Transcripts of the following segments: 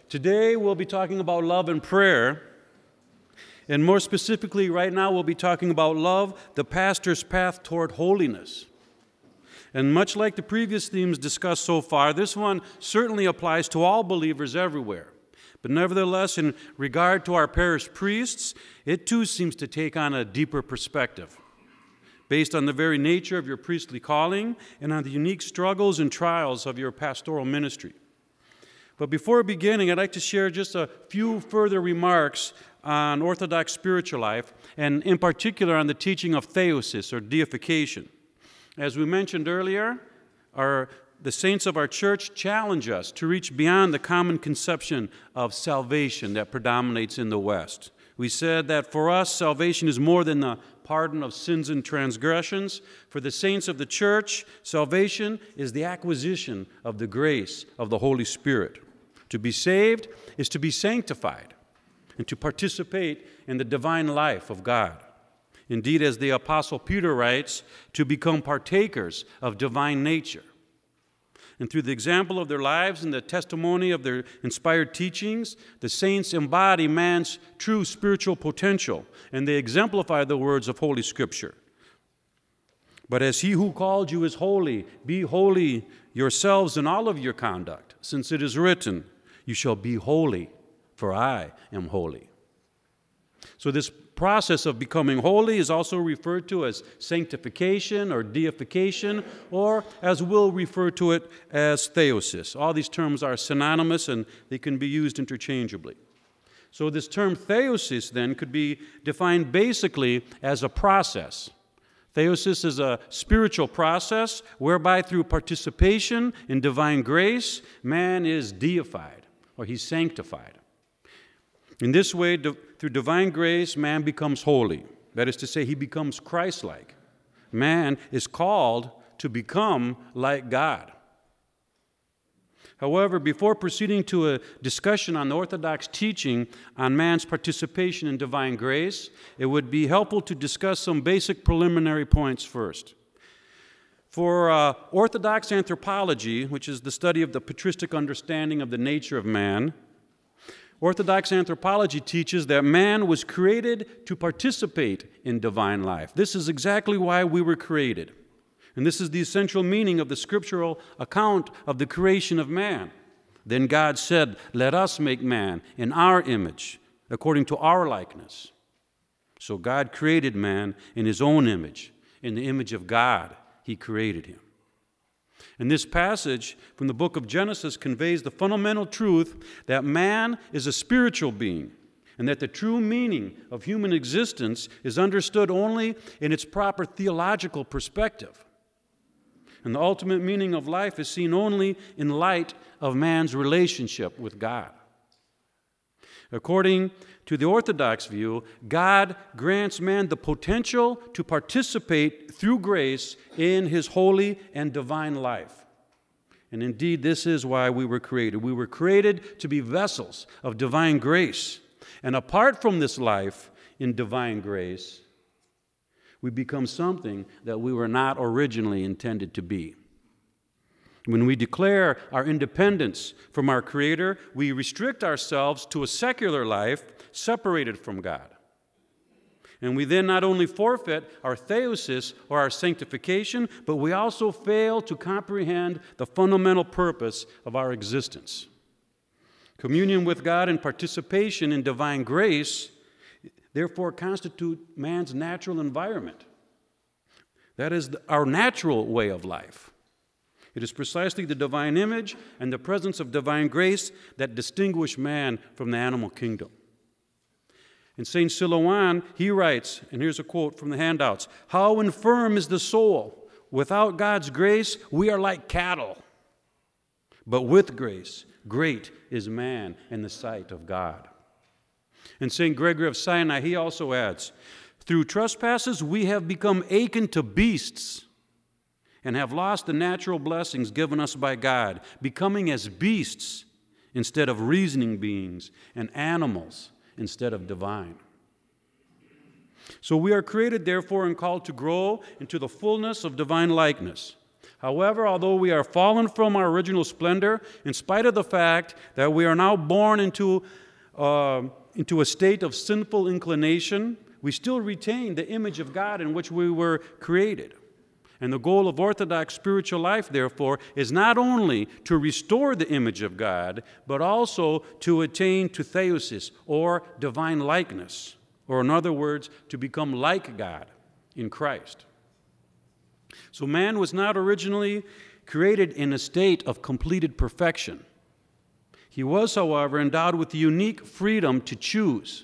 Today we'll be talking about love and prayer, and more specifically right now we'll be talking about love, the pastor's path toward holiness. And much like the previous themes discussed so far, this one certainly applies to all believers everywhere. But nevertheless, in regard to our parish priests, it too seems to take on a deeper perspective, based on the very nature of your priestly calling and on the unique struggles and trials of your pastoral ministry. But before beginning, I'd like to share just a few further remarks on Orthodox spiritual life, and in particular on the teaching of theosis, or deification. As we mentioned earlier, the saints of our church challenge us to reach beyond the common conception of salvation that predominates in the West. We said that for us, salvation is more than the pardon of sins and transgressions. For the saints of the church, salvation is the acquisition of the grace of the Holy Spirit. To be saved is to be sanctified and to participate in the divine life of God. Indeed, as the Apostle Peter writes, to become partakers of divine nature. And through the example of their lives and the testimony of their inspired teachings, the saints embody man's true spiritual potential, and they exemplify the words of Holy Scripture. But as he who called you is holy, be holy yourselves in all of your conduct, since it is written, you shall be holy, for I am holy. So this process of becoming holy is also referred to as sanctification or deification, or as we'll refer to it as theosis. All these terms are synonymous and they can be used interchangeably. So this term theosis then could be defined basically as a process. Theosis is a spiritual process whereby through participation in divine grace, man is deified, or he's sanctified. In this way, through divine grace, man becomes holy. That is to say, he becomes Christ-like. Man is called to become like God. However, before proceeding to a discussion on the Orthodox teaching on man's participation in divine grace, it would be helpful to discuss some basic preliminary points first. For Orthodox anthropology, which is the study of the patristic understanding of the nature of man, Orthodox anthropology teaches that man was created to participate in divine life. This is exactly why we were created. And this is the essential meaning of the scriptural account of the creation of man. Then God said, let us make man in our image, according to our likeness. So God created man in his own image. In the image of God, he created him. And this passage from the book of Genesis conveys the fundamental truth that man is a spiritual being, and that the true meaning of human existence is understood only in its proper theological perspective. And the ultimate meaning of life is seen only in light of man's relationship with God. According to the Orthodox view, God grants man the potential to participate through grace in his holy and divine life. And indeed, this is why we were created. We were created to be vessels of divine grace. And apart from this life in divine grace, we become something that we were not originally intended to be. When we declare our independence from our Creator, we restrict ourselves to a secular life separated from God. And we then not only forfeit our theosis or our sanctification, but we also fail to comprehend the fundamental purpose of our existence. Communion with God and participation in divine grace therefore constitute man's natural environment. That is our natural way of life. It is precisely the divine image and the presence of divine grace that distinguish man from the animal kingdom. In St. Silouan, he writes, and here's a quote from the handouts, "How infirm is the soul! Without God's grace, we are like cattle. But with grace, great is man in the sight of God." And St. Gregory of Sinai, he also adds, "Through trespasses we have become akin to beasts, and have lost the natural blessings given us by God, becoming as beasts instead of reasoning beings, and animals instead of divine." So we are created, therefore, and called to grow into the fullness of divine likeness. However, although we are fallen from our original splendor, in spite of the fact that we are now born into a state of sinful inclination, we still retain the image of God in which we were created. And the goal of Orthodox spiritual life, therefore, is not only to restore the image of God, but also to attain to theosis, or divine likeness, or in other words, to become like God in Christ. So man was not originally created in a state of completed perfection. He was, however, endowed with the unique freedom to choose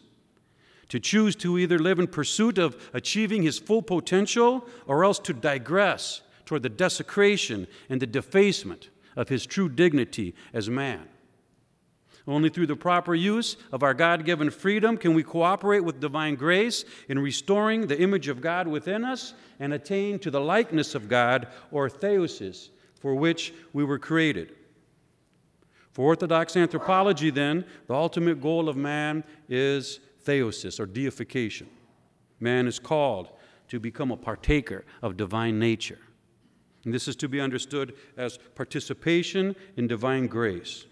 to either live in pursuit of achieving his full potential or else to digress toward the desecration and the defacement of his true dignity as man. Only through the proper use of our God-given freedom can we cooperate with divine grace in restoring the image of God within us and attain to the likeness of God, or theosis, for which we were created. For Orthodox anthropology, then, the ultimate goal of man is theosis, or deification. Man is called to become a partaker of divine nature. And this is to be understood as participation in divine grace.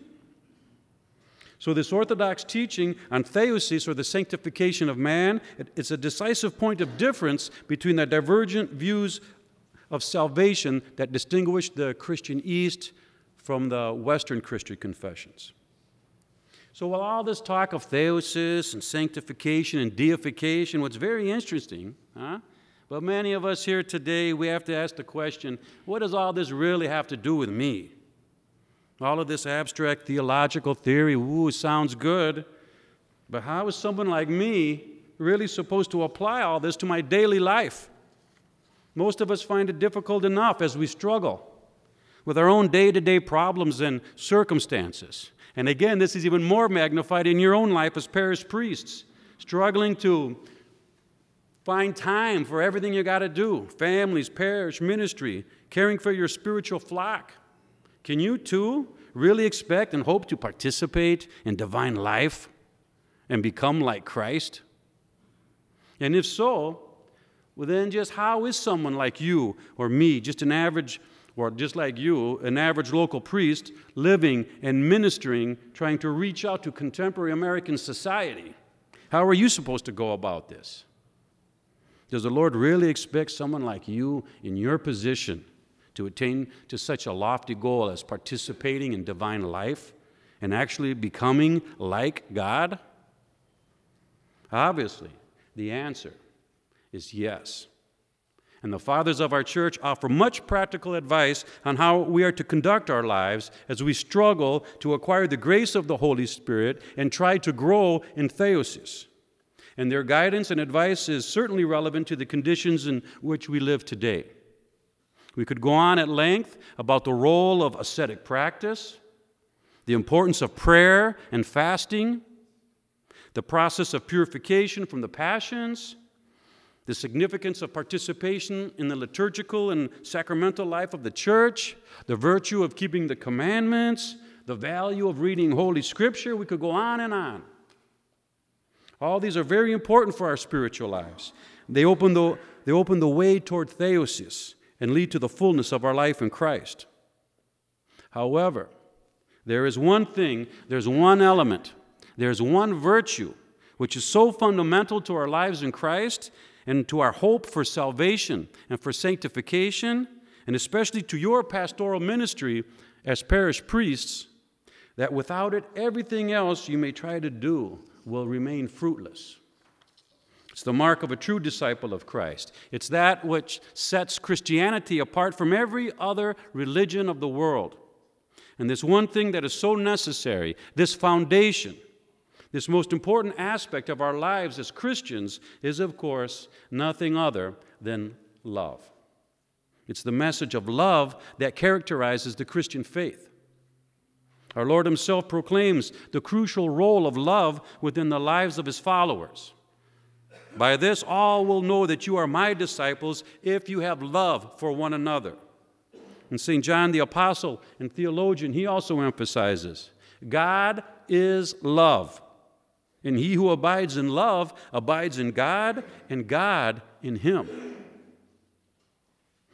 So this Orthodox teaching on theosis, or the sanctification of man, it's a decisive point of difference between the divergent views of salvation that distinguish the Christian East from the Western Christian confessions. So while all this talk of theosis and sanctification and deification, what's very interesting, but many of us here today, we have to ask the question, what does all this really have to do with me? All of this abstract theological theory, sounds good, but how is someone like me really supposed to apply all this to my daily life? Most of us find it difficult enough as we struggle with our own day-to-day problems and circumstances. And again, this is even more magnified in your own life as parish priests, struggling to find time for everything you got to do, families, parish, ministry, caring for your spiritual flock. Can you too really expect and hope to participate in divine life and become like Christ? And if so, well then just how is someone like you or me, just an average, or just like you, an average local priest, living and ministering, trying to reach out to contemporary American society? How are you supposed to go about this? Does the Lord really expect someone like you in your position to attain to such a lofty goal as participating in divine life and actually becoming like God? Obviously, the answer is yes. And the fathers of our church offer much practical advice on how we are to conduct our lives as we struggle to acquire the grace of the Holy Spirit and try to grow in theosis. And their guidance and advice is certainly relevant to the conditions in which we live today. We could go on at length about the role of ascetic practice, the importance of prayer and fasting, the process of purification from the passions, the significance of participation in the liturgical and sacramental life of the church, the virtue of keeping the commandments, the value of reading Holy Scripture. We could go on and on. All these are very important for our spiritual lives. They open the way toward theosis and lead to the fullness of our life in Christ. However, there is one thing, there's one element, there's one virtue which is so fundamental to our lives in Christ and to our hope for salvation and for sanctification, and especially to your pastoral ministry as parish priests, that without it, everything else you may try to do will remain fruitless. It's the mark of a true disciple of Christ. It's that which sets Christianity apart from every other religion of the world. And this one thing that is so necessary, this foundation, this most important aspect of our lives as Christians is, of course, nothing other than love. It's the message of love that characterizes the Christian faith. Our Lord Himself proclaims the crucial role of love within the lives of His followers. By this, all will know that you are my disciples if you have love for one another. And St. John the Apostle and theologian, he also emphasizes, God is love. And he who abides in love abides in God, and God in him.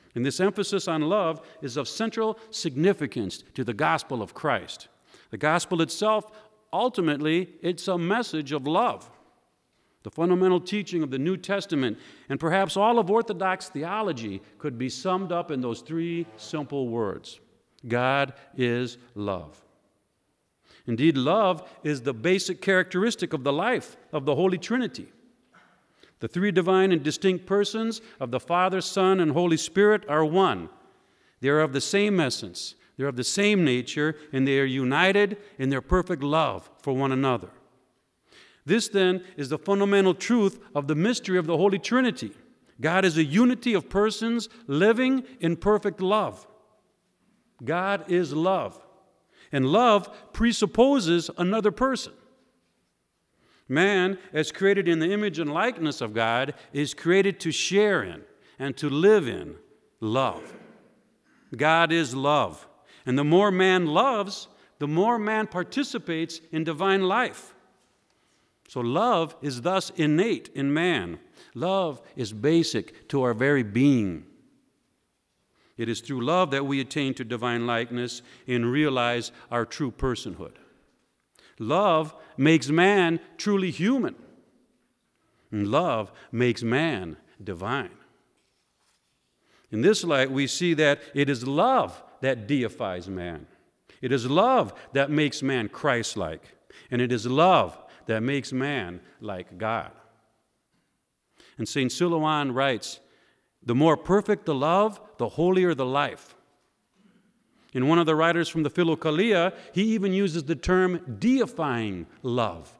And this emphasis on love is of central significance to the gospel of Christ. The gospel itself, ultimately, it's a message of love. The fundamental teaching of the New Testament, and perhaps all of Orthodox theology, could be summed up in those three simple words: God is love. Indeed, love is the basic characteristic of the life of the Holy Trinity. The three divine and distinct persons of the Father, Son, and Holy Spirit are one. They are of the same essence, they are of the same nature, and they are united in their perfect love for one another. This, then, is the fundamental truth of the mystery of the Holy Trinity. God is a unity of persons living in perfect love. God is love, and love presupposes another person. Man, as created in the image and likeness of God, is created to share in and to live in love. God is love. And the more man loves, the more man participates in divine life. So love is thus innate in man. Love is basic to our very being. It is through love that we attain to divine likeness and realize our true personhood. Love makes man truly human, and love makes man divine. In this light, we see that it is love that deifies man. It is love that makes man Christ-like, and it is love that makes man like God. And St. Silouan writes, "The more perfect the love, the holier the life." In one of the writers from the Philokalia, he even uses the term deifying love.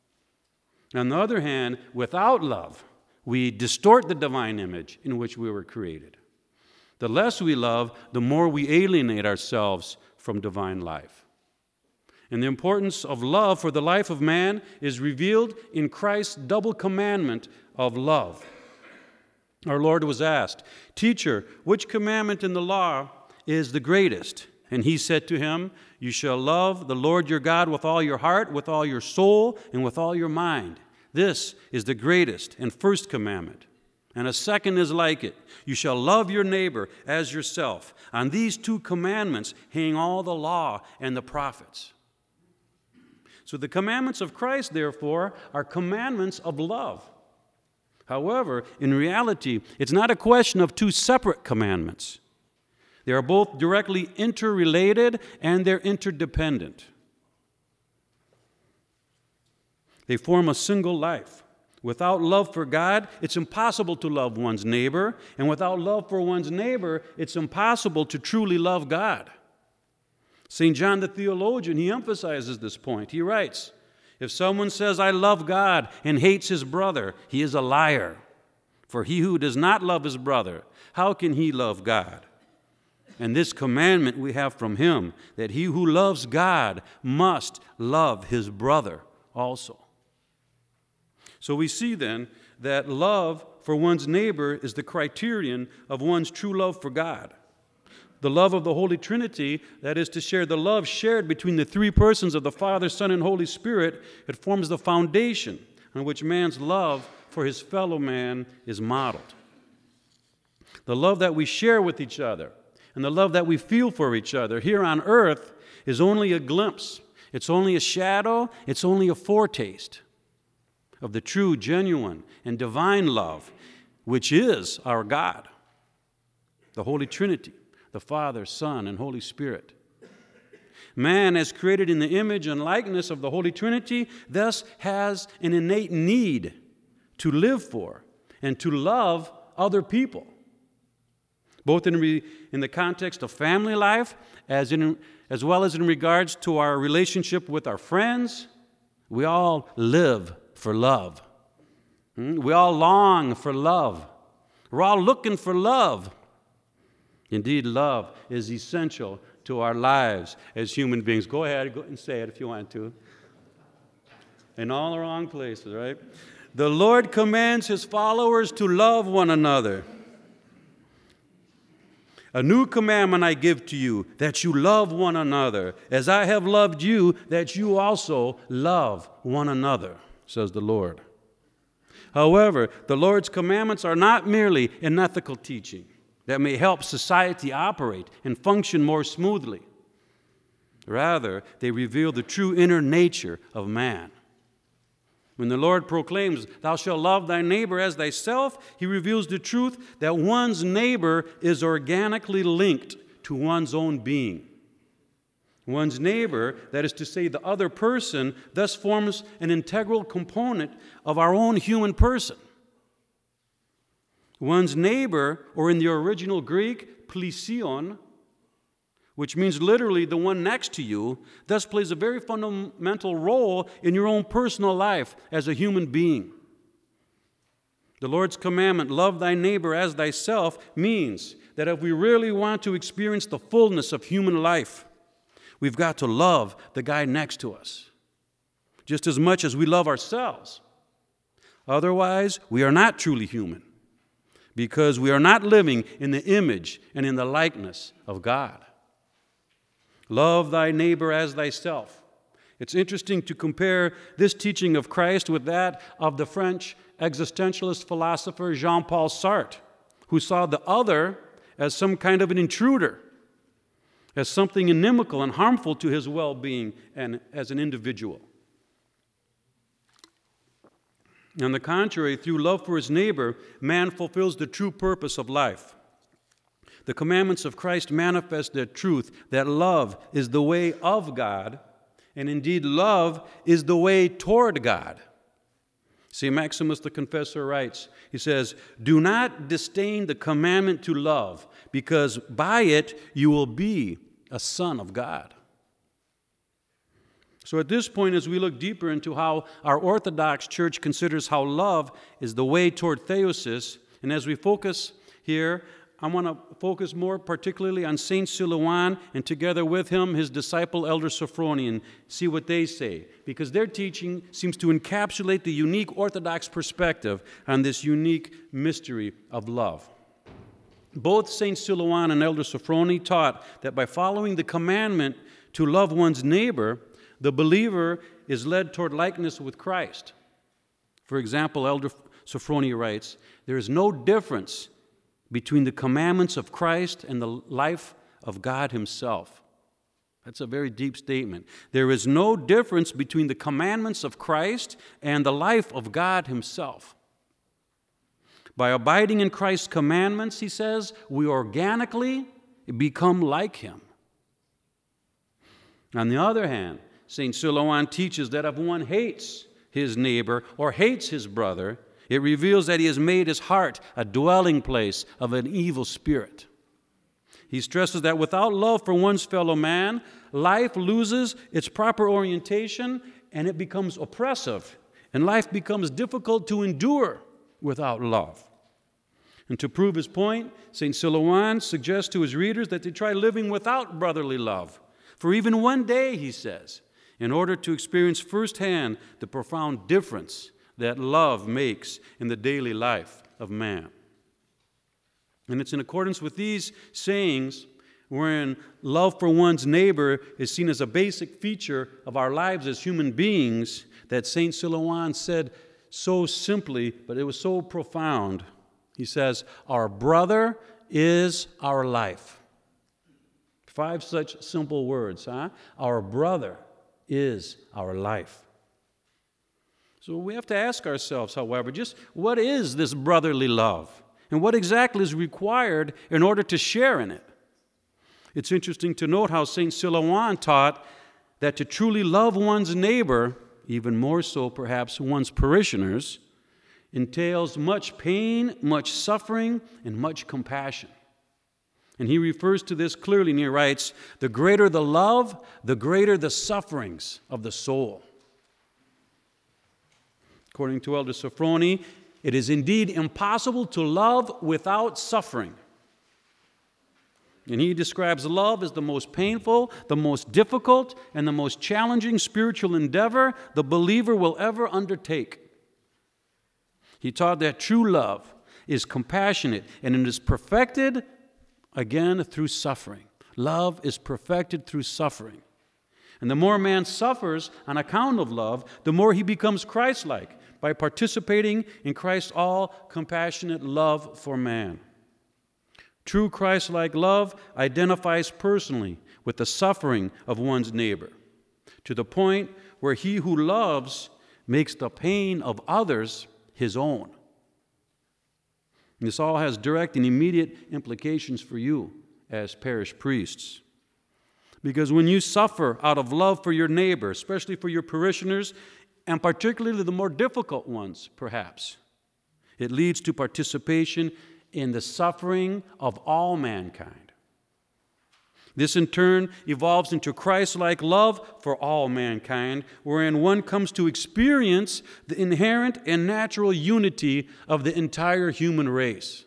On the other hand, without love, we distort the divine image in which we were created. The less we love, the more we alienate ourselves from divine life. And the importance of love for the life of man is revealed in Christ's double commandment of love. Our Lord was asked, "Teacher, which commandment in the law is the greatest?" And he said to him, "You shall love the Lord your God with all your heart, with all your soul, and with all your mind. This is the greatest and first commandment. And a second is like it. You shall love your neighbor as yourself. On these two commandments hang all the law and the prophets." So the commandments of Christ, therefore, are commandments of love. However, in reality, it's not a question of two separate commandments. They are both directly interrelated and they're interdependent. They form a single life. Without love for God, it's impossible to love one's neighbor, and without love for one's neighbor, it's impossible to truly love God. St. John the theologian, he emphasizes this point. He writes, "If someone says, 'I love God,' and hates his brother, he is a liar. For he who does not love his brother, how can he love God? And this commandment we have from him, that he who loves God must love his brother also." So we see then that love for one's neighbor is the criterion of one's true love for God. The love of the Holy Trinity, that is to share the love shared between the three persons of the Father, Son, and Holy Spirit, it forms the foundation on which man's love for his fellow man is modeled. The love that we share with each other and the love that we feel for each other here on earth is only a glimpse. It's only a shadow. It's only a foretaste of the true, genuine, and divine love, which is our God, the Holy Trinity, the Father, Son, and Holy Spirit. Man, as created in the image and likeness of the Holy Trinity, thus has an innate need to live for and to love other people, both in the context of family life as well as in regards to our relationship with our friends. We all live for love. We all long for love. We're all looking for love. Indeed, love is essential to our lives as human beings. Go ahead, go and say it if you want to. In all the wrong places, right? The Lord commands his followers to love one another. "A new commandment I give to you, that you love one another, as I have loved you, that you also love one another," says the Lord. However, the Lord's commandments are not merely an ethical teaching. that may help society operate and function more smoothly. Rather, they reveal the true inner nature of man. When the Lord proclaims, "Thou shalt love thy neighbor as thyself," he reveals the truth that one's neighbor is organically linked to one's own being. One's neighbor, that is to say the other person, thus forms an integral component of our own human person. One's neighbor, or in the original Greek, plesion, which means literally the one next to you, thus plays a very fundamental role in your own personal life as a human being. The Lord's commandment, "Love thy neighbor as thyself," means that if we really want to experience the fullness of human life, we've got to love the guy next to us just as much as we love ourselves. Otherwise, we are not truly human, because we are not living in the image and in the likeness of God. Love thy neighbor as thyself. It's interesting to compare this teaching of Christ with that of the French existentialist philosopher Jean-Paul Sartre, who saw the other as some kind of an intruder, as something inimical and harmful to his well-being and as an individual. On the contrary, through love for his neighbor, man fulfills the true purpose of life. The commandments of Christ manifest the truth that love is the way of God, and indeed love is the way toward God. St. Maximus the Confessor writes, he says, "Do not disdain the commandment to love, because by it you will be a son of God." So at this point, as we look deeper into how our Orthodox Church considers how love is the way toward theosis, and as we focus here, I want to focus more particularly on St. Silouan, and together with him, his disciple, Elder Sophrony, and see what they say, because their teaching seems to encapsulate the unique Orthodox perspective on this unique mystery of love. Both St. Silouan and Elder Sophrony taught that by following the commandment to love one's neighbor, the believer is led toward likeness with Christ. For example, Elder Sophrony writes, "There is no difference between the commandments of Christ and the life of God himself." That's a very deep statement. There is no difference between the commandments of Christ and the life of God himself. By abiding in Christ's commandments, he says, we organically become like him. On the other hand, St. Silouan teaches that if one hates his neighbor or hates his brother, it reveals that he has made his heart a dwelling place of an evil spirit. He stresses that without love for one's fellow man, life loses its proper orientation and it becomes oppressive, and life becomes difficult to endure without love. And to prove his point, St. Silouan suggests to his readers that they try living without brotherly love for even one day, he says, in order to experience firsthand the profound difference that love makes in the daily life of man. And it's in accordance with these sayings, wherein love for one's neighbor is seen as a basic feature of our lives as human beings, that St. Silouan said so simply, but it was so profound. He says, "Our brother is our life." 5 such simple words, huh? Our brother is our life. So we have to ask ourselves, however, just what is this brotherly love? And what exactly is required in order to share in it? It's interesting to note how St. Silouan taught that to truly love one's neighbor, even more so perhaps one's parishioners, entails much pain, much suffering, and much compassion. And he refers to this clearly, and he writes, "The greater the love, the greater the sufferings of the soul." According to Elder Sophrony, it is indeed impossible to love without suffering. And he describes love as the most painful, the most difficult, and the most challenging spiritual endeavor the believer will ever undertake. He taught that true love is compassionate, and it is perfected, again, through suffering. Love is perfected through suffering. And the more man suffers on account of love, the more he becomes Christ-like by participating in Christ's all-compassionate love for man. True Christ-like love identifies personally with the suffering of one's neighbor, to the point where he who loves makes the pain of others his own. This all has direct and immediate implications for you as parish priests. Because when you suffer out of love for your neighbor, especially for your parishioners, and particularly the more difficult ones, perhaps, it leads to participation in the suffering of all mankind. This, in turn, evolves into Christ-like love for all mankind, wherein one comes to experience the inherent and natural unity of the entire human race.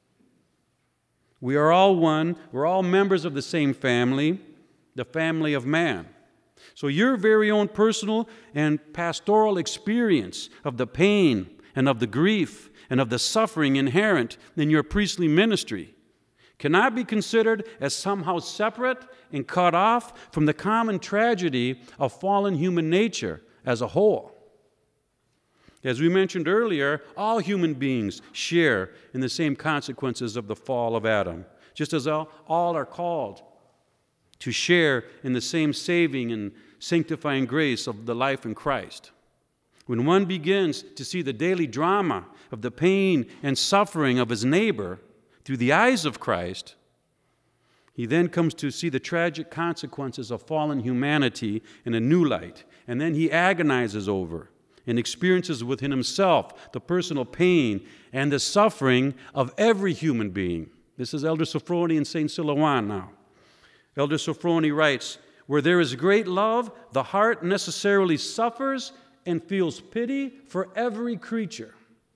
We are all one. We're all members of the same family, the family of man. So your very own personal and pastoral experience of the pain and of the grief and of the suffering inherent in your priestly ministry cannot be considered as somehow separate and cut off from the common tragedy of fallen human nature as a whole. As we mentioned earlier, all human beings share in the same consequences of the fall of Adam, just as all are called to share in the same saving and sanctifying grace of the life in Christ. When one begins to see the daily drama of the pain and suffering of his neighbor through the eyes of Christ, he then comes to see the tragic consequences of fallen humanity in a new light, and then he agonizes over and experiences within himself the personal pain and the suffering of every human being. This is Elder Sophrony and St. Silouan now. Elder Sophrony writes, "Where there is great love, the heart necessarily suffers and feels pity for every creature."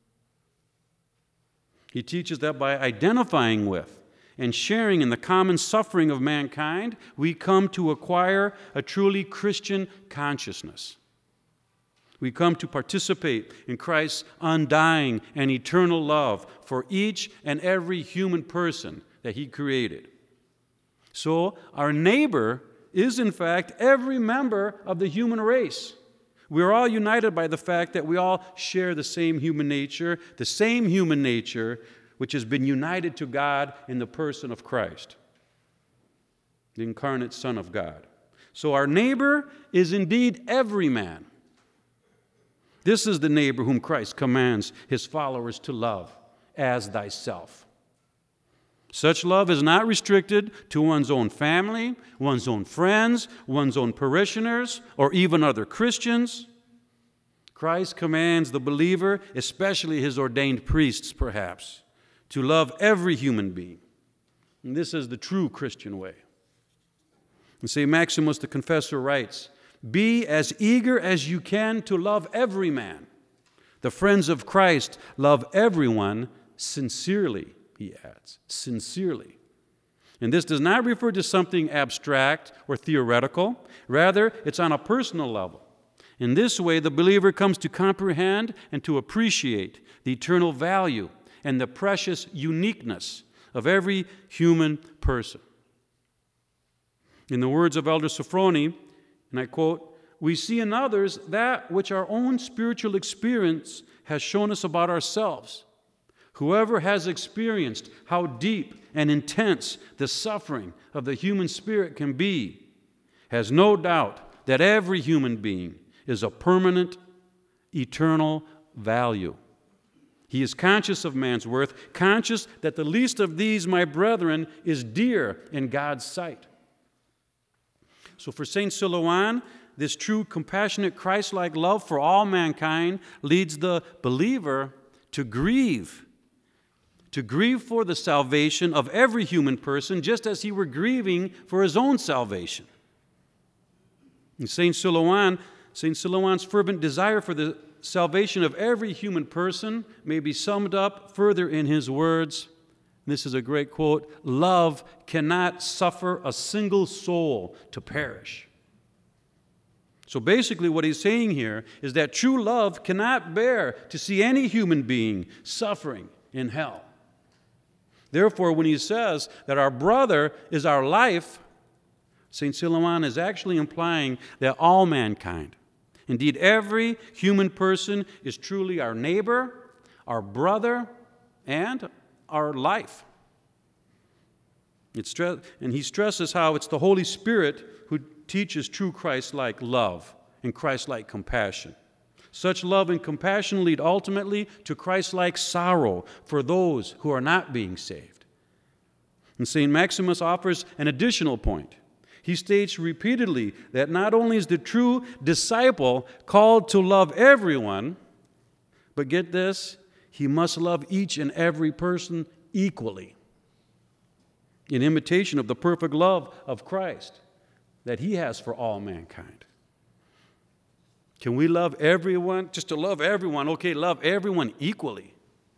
He teaches that by identifying with and sharing in the common suffering of mankind, we come to acquire a truly Christian consciousness. We come to participate in Christ's undying and eternal love for each and every human person that He created. So our neighbor is, in fact, every member of the human race. We are all united by the fact that we all share the same human nature which has been united to God in the person of Christ, the incarnate Son of God. So our neighbor is indeed every man. This is the neighbor whom Christ commands His followers to love as thyself. Such love is not restricted to one's own family, one's own friends, one's own parishioners, or even other Christians. Christ commands the believer, especially his ordained priests perhaps, to love every human being. And this is the true Christian way. And St. Maximus the Confessor writes, "Be as eager as you can to love every man. The friends of Christ love everyone sincerely," he adds, sincerely. And this does not refer to something abstract or theoretical. Rather, it's on a personal level. In this way, the believer comes to comprehend and to appreciate the eternal value and the precious uniqueness of every human person. In the words of Elder Sophrony, and I quote, "We see in others that which our own spiritual experience has shown us about ourselves. Whoever has experienced how deep and intense the suffering of the human spirit can be has no doubt that every human being is of permanent, eternal value. He is conscious of man's worth, conscious that the least of these, my brethren, is dear in God's sight." So for St. Silouan, this true, compassionate, Christ-like love for all mankind leads the believer to grieve for the salvation of every human person, just as he were grieving for his own salvation. In St. Silouan's fervent desire for the salvation of every human person may be summed up further in his words. This is a great quote: "Love cannot suffer a single soul to perish." So basically what he's saying here is that true love cannot bear to see any human being suffering in hell. Therefore, when he says that our brother is our life, St. Silouan is actually implying that all mankind, indeed every human person, is truly our neighbor, our brother, and our life. And he stresses how it's the Holy Spirit who teaches true Christ-like love and Christ-like compassion. Such love and compassion lead ultimately to Christ-like sorrow for those who are not being saved. And St. Maximus offers an additional point. He states repeatedly that not only is the true disciple called to love everyone, but get this, he must love each and every person equally, in imitation of the perfect love of Christ that he has for all mankind. Can we love everyone? Just to love everyone, okay, love everyone equally.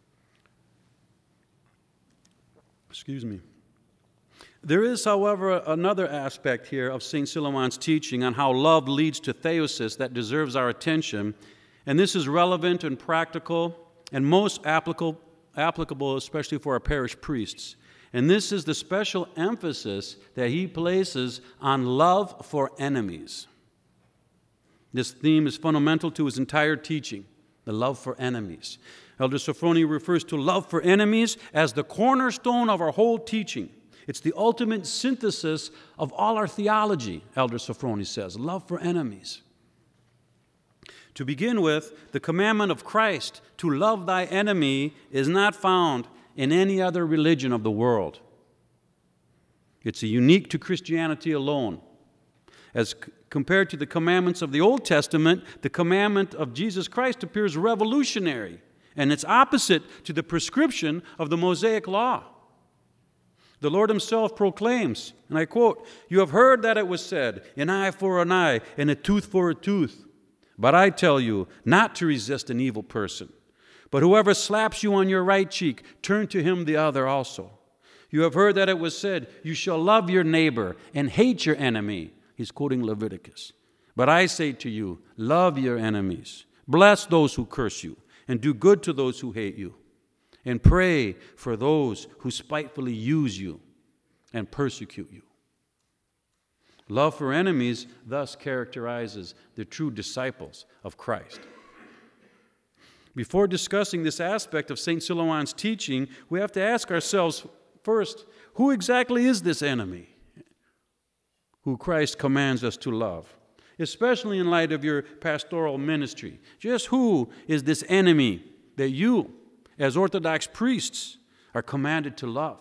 Excuse me. There is, however, another aspect here of St. Silouan's teaching on how love leads to theosis that deserves our attention, and this is relevant and practical and most applicable especially for our parish priests. And this is the special emphasis that he places on love for enemies. This theme is fundamental to his entire teaching, the love for enemies. Elder Sophrony refers to love for enemies as the cornerstone of our whole teaching. It's the ultimate synthesis of all our theology, Elder Sophrony says, love for enemies. To begin with, the commandment of Christ to love thy enemy is not found in any other religion of the world. It's unique to Christianity alone. As compared to the commandments of the Old Testament, the commandment of Jesus Christ appears revolutionary, and it's opposite to the prescription of the Mosaic Law. The Lord himself proclaims, and I quote, "You have heard that it was said, an eye for an eye and a tooth for a tooth. But I tell you not to resist an evil person. But whoever slaps you on your right cheek, turn to him the other also. You have heard that it was said, you shall love your neighbor and hate your enemy." He's quoting Leviticus. "But I say to you, love your enemies. Bless those who curse you, and do good to those who hate you. And pray for those who spitefully use you and persecute you." Love for enemies thus characterizes the true disciples of Christ. Before discussing this aspect of St. Silouan's teaching, we have to ask ourselves first, who exactly is this enemy who Christ commands us to love? Especially in light of your pastoral ministry. Just who is this enemy that you, as Orthodox priests, are commanded to love?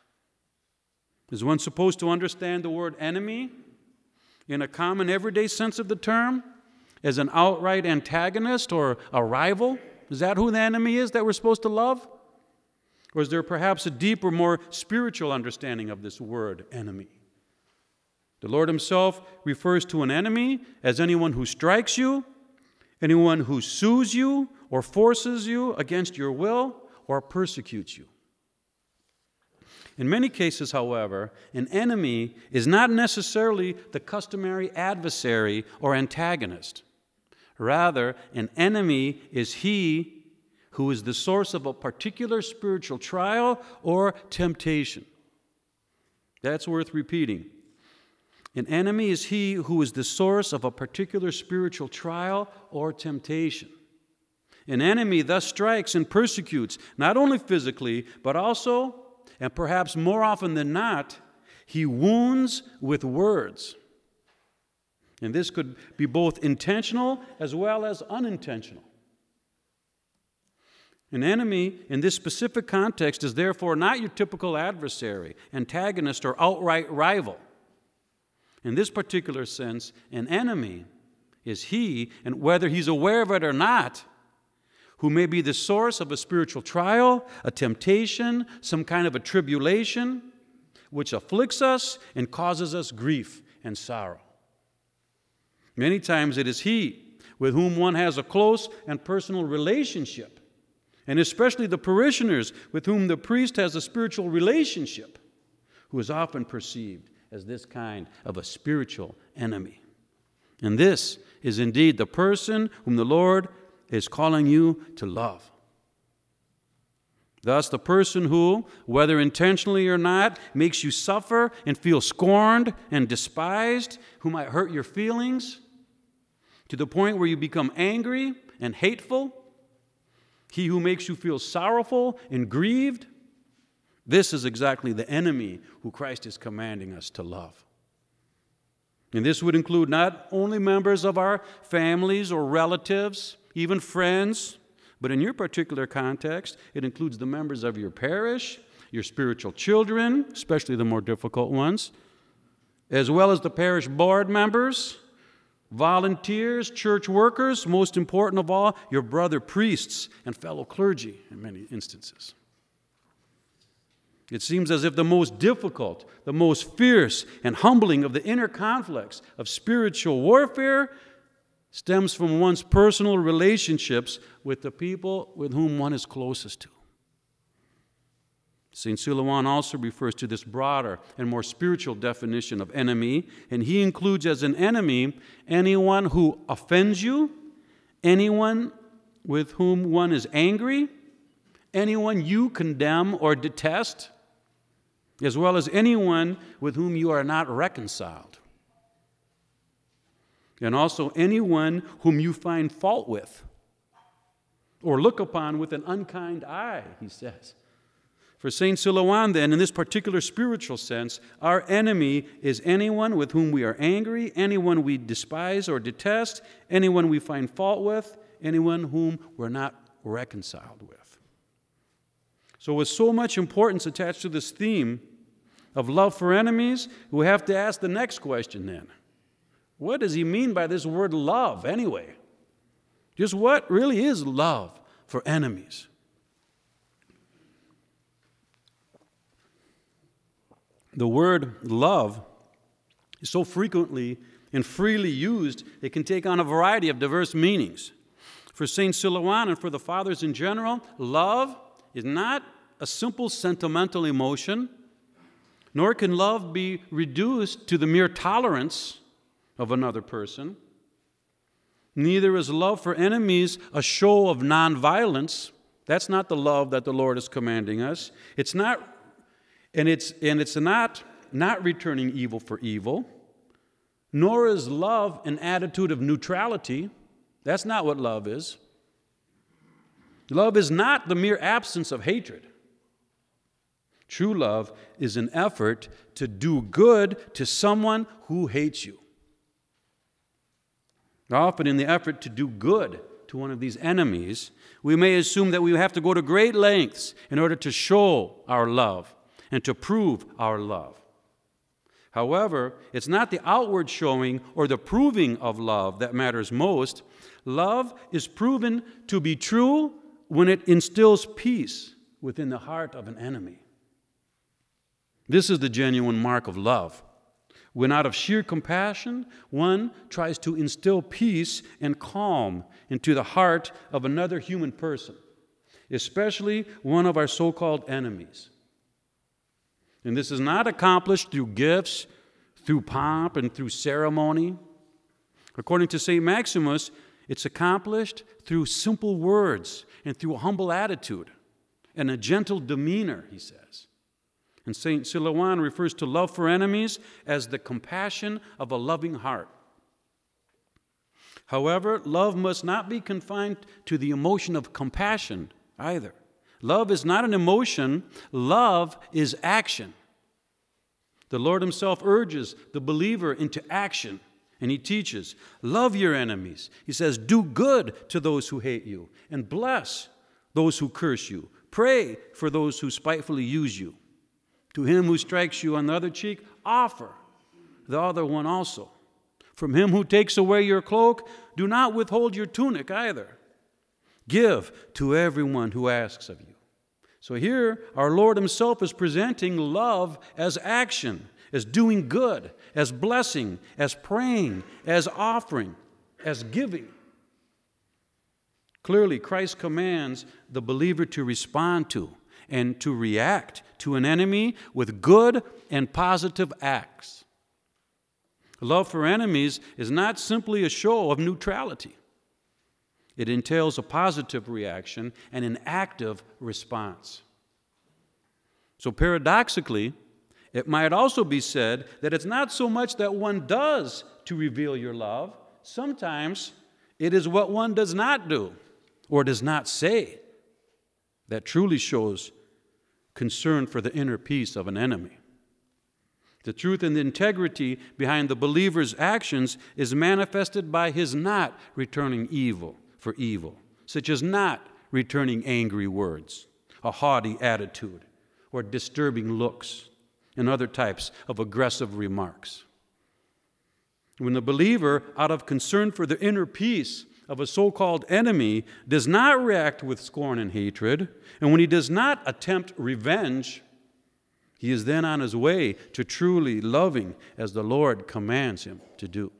Is one supposed to understand the word enemy in a common everyday sense of the term as an outright antagonist or a rival? Is that who the enemy is that we're supposed to love? Or is there perhaps a deeper, more spiritual understanding of this word enemy? The Lord himself refers to an enemy as anyone who strikes you, anyone who sues you or forces you against your will or persecutes you. In many cases, however, an enemy is not necessarily the customary adversary or antagonist. Rather, an enemy is he who is the source of a particular spiritual trial or temptation. That's worth repeating. An enemy is he who is the source of a particular spiritual trial or temptation. An enemy thus strikes and persecutes, not only physically, but also, and perhaps more often than not, he wounds with words. And this could be both intentional as well as unintentional. An enemy in this specific context is therefore not your typical adversary, antagonist, or outright rival. In this particular sense, an enemy is he, and whether he's aware of it or not, who may be the source of a spiritual trial, a temptation, some kind of a tribulation, which afflicts us and causes us grief and sorrow. Many times it is he with whom one has a close and personal relationship, and especially the parishioners with whom the priest has a spiritual relationship, who is often perceived as this kind of a spiritual enemy. And this is indeed the person whom the Lord is calling you to love. Thus, the person who, whether intentionally or not, makes you suffer and feel scorned and despised, who might hurt your feelings to the point where you become angry and hateful, he who makes you feel sorrowful and grieved, This is exactly the enemy who Christ is commanding us to love. And this would include not only members of our families or relatives, even friends, but in your particular context, it includes the members of your parish, your spiritual children, especially the more difficult ones, as well as the parish board members, volunteers, church workers, most important of all, your brother priests and fellow clergy in many instances. It seems as if the most difficult, the most fierce and humbling of the inner conflicts of spiritual warfare stems from one's personal relationships with the people with whom one is closest to. St. Silouan also refers to this broader and more spiritual definition of enemy, and he includes as an enemy anyone who offends you, anyone with whom one is angry, anyone you condemn or detest, as well as anyone with whom you are not reconciled, and also anyone whom you find fault with or look upon with an unkind eye, he says. For St. Silouan, then, in this particular spiritual sense, our enemy is anyone with whom we are angry, anyone we despise or detest, anyone we find fault with, anyone whom we're not reconciled with. So with so much importance attached to this theme of love for enemies, we have to ask the next question then. What does he mean by this word love anyway? Just what really is love for enemies? The word love is so frequently and freely used, it can take on a variety of diverse meanings. For St. Silouan and for the fathers in general, love is not a simple sentimental emotion, nor can love be reduced to the mere tolerance of another person. Neither is love for enemies a show of nonviolence. That's not the love that the Lord is commanding us. It's not not returning evil for evil, nor is love an attitude of neutrality. That's not what love is. Love is not the mere absence of hatred. True love is an effort to do good to someone who hates you. Often in the effort to do good to one of these enemies, we may assume that we have to go to great lengths in order to show our love and to prove our love. However, it's not the outward showing or the proving of love that matters most. Love is proven to be true when it instills peace within the heart of an enemy. This is the genuine mark of love. When out of sheer compassion, one tries to instill peace and calm into the heart of another human person, especially one of our so-called enemies. And this is not accomplished through gifts, through pomp, and through ceremony. According to St. Maximus, it's accomplished through simple words and through a humble attitude and a gentle demeanor, he says. And St. Silouan refers to love for enemies as the compassion of a loving heart. However, love must not be confined to the emotion of compassion either. Love is not an emotion. Love is action. The Lord himself urges the believer into action, and he teaches, love your enemies. He says, do good to those who hate you, and bless those who curse you. Pray for those who spitefully use you. To him who strikes you on the other cheek, offer the other one also. From him who takes away your cloak, do not withhold your tunic either. Give to everyone who asks of you. So here, our Lord himself is presenting love as action, as doing good, as blessing, as praying, as offering, as giving. Clearly, Christ commands the believer to respond to and to react to an enemy with good and positive acts. Love for enemies is not simply a show of neutrality. It entails a positive reaction and an active response. So paradoxically, it might also be said that it's not so much that one does to reveal your love. Sometimes it is what one does not do or does not say that truly shows concern for the inner peace of an enemy. The truth and the integrity behind the believer's actions is manifested by his not returning evil for evil, such as not returning angry words, a haughty attitude, or disturbing looks, and other types of aggressive remarks. When the believer, out of concern for the inner peace of a so-called enemy, does not react with scorn and hatred, and when he does not attempt revenge, he is then on his way to truly loving as the Lord commands him to do.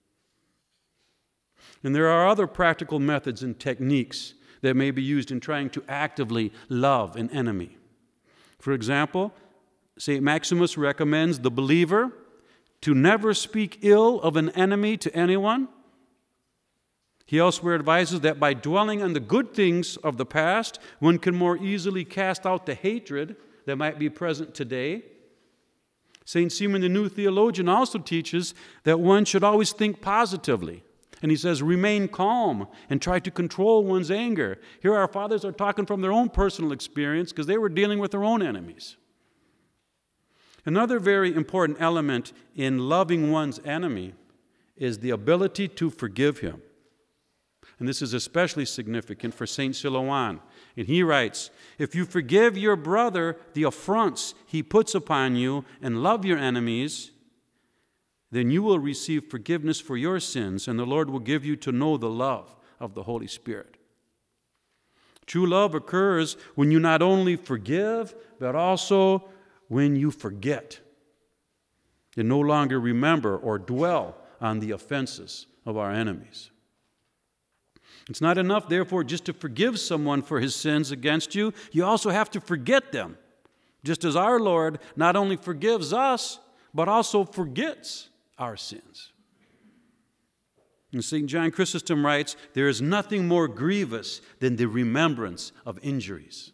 And there are other practical methods and techniques that may be used in trying to actively love an enemy. For example, St. Maximus recommends the believer to never speak ill of an enemy to anyone. He elsewhere advises that by dwelling on the good things of the past, one can more easily cast out the hatred that might be present today. St. Simon the New Theologian also teaches that one should always think positively. And he says, remain calm and try to control one's anger. Here our fathers are talking from their own personal experience because they were dealing with their own enemies. Another very important element in loving one's enemy is the ability to forgive him. And this is especially significant for St. Silouan. And he writes, if you forgive your brother the affronts he puts upon you and love your enemies, then you will receive forgiveness for your sins, and the Lord will give you to know the love of the Holy Spirit. True love occurs when you not only forgive, but also when you forget. You no longer remember or dwell on the offenses of our enemies. It's not enough, therefore, just to forgive someone for his sins against you. You also have to forget them, just as our Lord not only forgives us, but also forgets our sins. And St. John Chrysostom writes, there is nothing more grievous than the remembrance of injuries.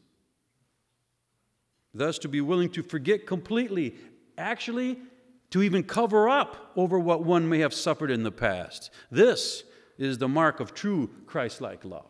Thus, to be willing to forget completely, actually, to even cover up over what one may have suffered in the past. This is the mark of true Christ-like love.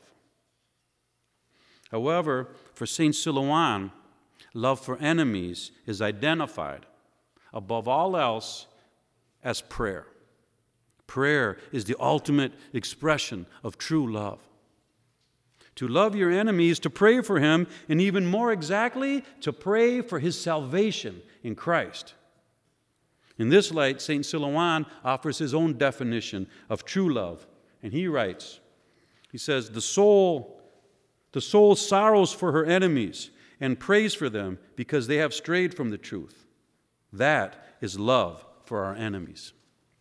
However, for St. Silouan, love for enemies is identified, above all else, as prayer. Prayer is the ultimate expression of true love. To love your enemy is to pray for him, and even more exactly, to pray for his salvation in Christ. In this light, St. Silouan offers his own definition of true love. And he writes, he says, the soul sorrows for her enemies and prays for them because they have strayed from the truth. That is love for our enemies.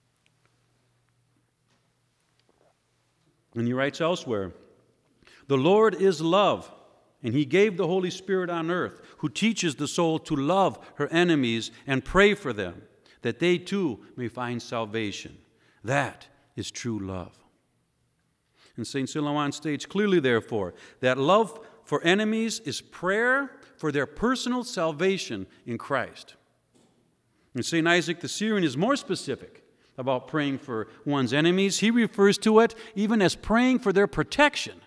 And he writes elsewhere, the Lord is love, and he gave the Holy Spirit on earth, who teaches the soul to love her enemies and pray for them, that they too may find salvation. That is true love. And St. Silouan states clearly, therefore, that love for enemies is prayer for their personal salvation in Christ. And St. Isaac the Syrian is more specific about praying for one's enemies. He refers to it even as praying for their protection,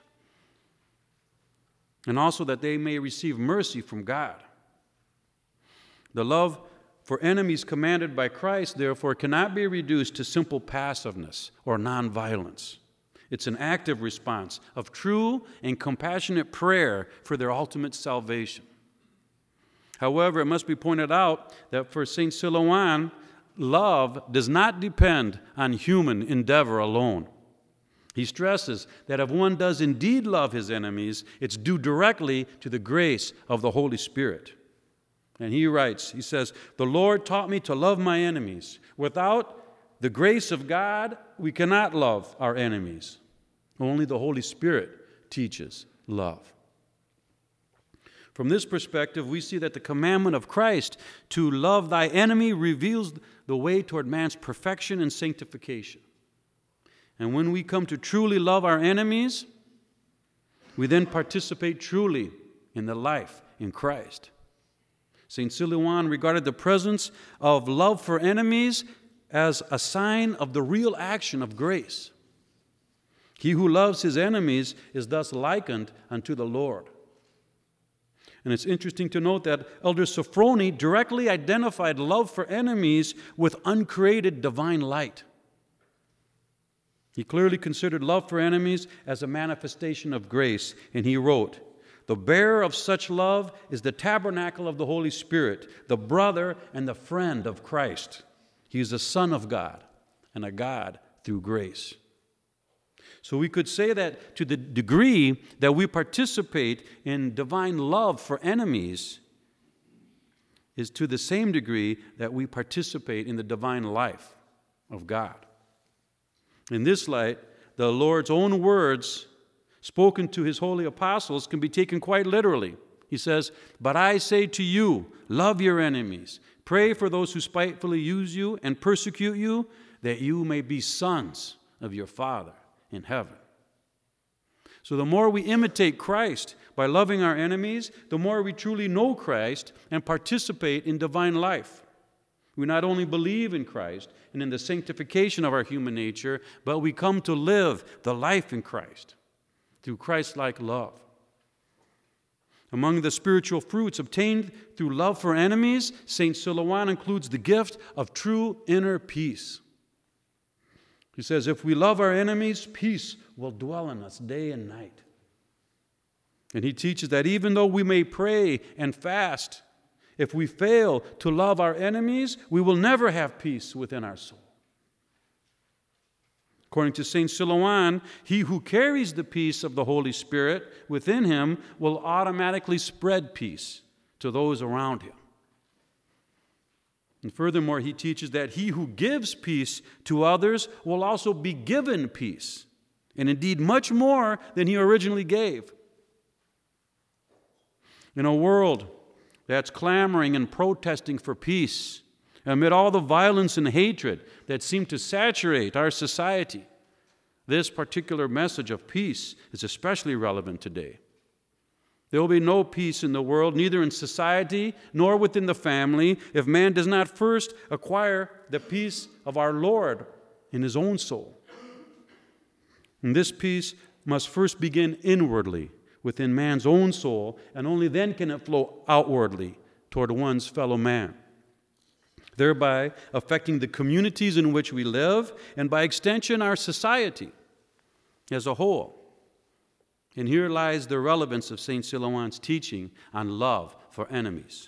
and also that they may receive mercy from God. The love for enemies commanded by Christ, therefore, cannot be reduced to simple passiveness or nonviolence. It's an active response of true and compassionate prayer for their ultimate salvation. However, it must be pointed out that for St. Silouan, love does not depend on human endeavor alone. He stresses that if one does indeed love his enemies, it's due directly to the grace of the Holy Spirit. And he writes, he says, the Lord taught me to love my enemies. Without the grace of God, we cannot love our enemies. Only the Holy Spirit teaches love. From this perspective, we see that the commandment of Christ to love thy enemy reveals the way toward man's perfection and sanctification. And when we come to truly love our enemies, we then participate truly in the life in Christ. St. Silouan regarded the presence of love for enemies as a sign of the real action of grace. He who loves his enemies is thus likened unto the Lord. And it's interesting to note that Elder Sophrony directly identified love for enemies with uncreated divine light. He clearly considered love for enemies as a manifestation of grace, and he wrote, "The bearer of such love is the tabernacle of the Holy Spirit, the brother and the friend of Christ. He is a Son of God and a God through grace." So we could say that to the degree that we participate in divine love for enemies is to the same degree that we participate in the divine life of God. In this light, the Lord's own words spoken to his holy apostles can be taken quite literally. He says, "But I say to you, love your enemies, pray for those who spitefully use you and persecute you, that you may be sons of your Father in heaven." So the more we imitate Christ by loving our enemies, the more we truly know Christ and participate in divine life. We not only believe in Christ and in the sanctification of our human nature, but we come to live the life in Christ through Christ-like love. Among the spiritual fruits obtained through love for enemies, St. Silouan includes the gift of true inner peace. He says, if we love our enemies, peace will dwell in us day and night. And he teaches that even though we may pray and fast, if we fail to love our enemies, we will never have peace within our soul. According to St. Silouan, he who carries the peace of the Holy Spirit within him will automatically spread peace to those around him. And furthermore, he teaches that he who gives peace to others will also be given peace, and indeed much more than he originally gave. In a world that's clamoring and protesting for peace, amid all the violence and hatred that seem to saturate our society, this particular message of peace is especially relevant today. There will be no peace in the world, neither in society nor within the family, if man does not first acquire the peace of our Lord in his own soul. And this peace must first begin inwardly, within man's own soul, and only then can it flow outwardly toward one's fellow man, thereby affecting the communities in which we live, and by extension, our society as a whole. And here lies the relevance of St. Silouan's teaching on love for enemies.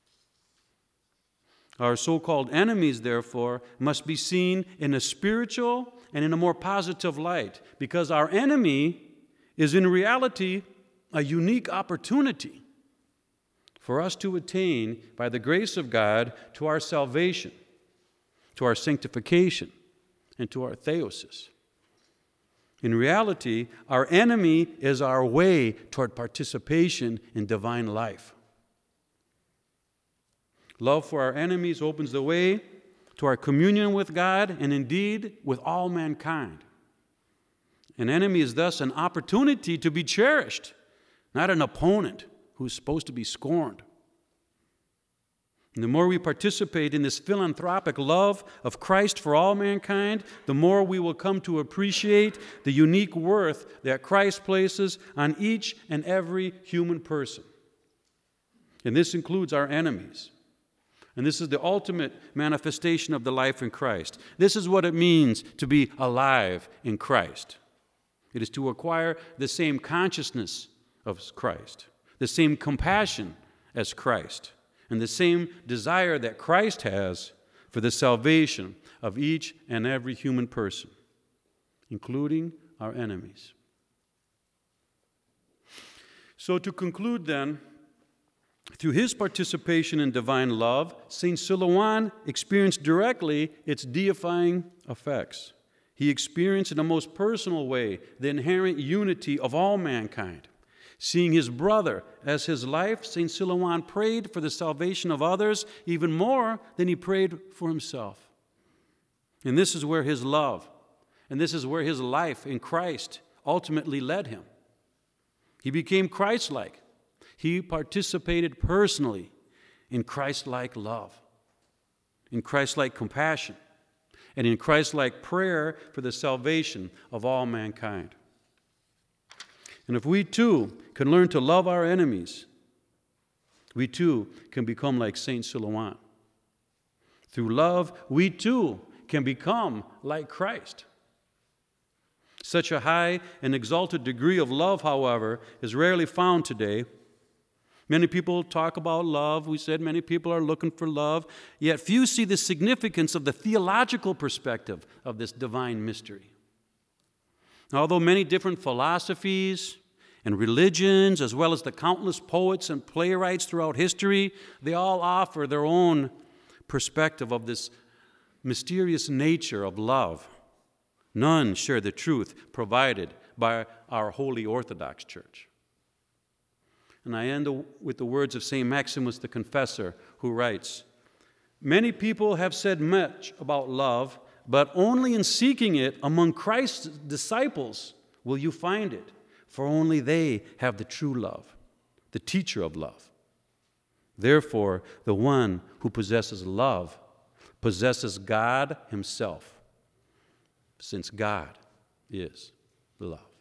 Our so-called enemies, therefore, must be seen in a spiritual and in a more positive light, because our enemy is in reality a unique opportunity for us to attain, by the grace of God, to our salvation, to our sanctification, and to our theosis. In reality, our enemy is our way toward participation in divine life. Love for our enemies opens the way to our communion with God and indeed with all mankind. An enemy is thus an opportunity to be cherished, not an opponent who's supposed to be scorned. And the more we participate in this philanthropic love of Christ for all mankind, the more we will come to appreciate the unique worth that Christ places on each and every human person. And this includes our enemies. And this is the ultimate manifestation of the life in Christ. This is what it means to be alive in Christ. It is to acquire the same consciousness of Christ, the same compassion as Christ, and the same desire that Christ has for the salvation of each and every human person, including our enemies. So to conclude then, through his participation in divine love, St. Silouan experienced directly its deifying effects. He experienced in a most personal way the inherent unity of all mankind. Seeing his brother as his life, St. Silouan prayed for the salvation of others even more than he prayed for himself. And this is where his love, and this is where his life in Christ ultimately led him. He became Christ-like. He participated personally in Christ-like love, in Christ-like compassion, and in Christ-like prayer for the salvation of all mankind. And if we too can learn to love our enemies, we too can become like Saint Silouan. Through love, we too can become like Christ. Such a high and exalted degree of love, however, is rarely found today. Many people talk about love. We said many people are looking for love, yet few see the significance of the theological perspective of this divine mystery. Although many different philosophies and religions, as well as the countless poets and playwrights throughout history, they all offer their own perspective of this mysterious nature of love. None share the truth provided by our Holy Orthodox Church. And I end with the words of St. Maximus the Confessor, who writes, "Many people have said much about love, but only in seeking it among Christ's disciples will you find it, for only they have the true love, the teacher of love. Therefore, the one who possesses love possesses God himself, since God is love."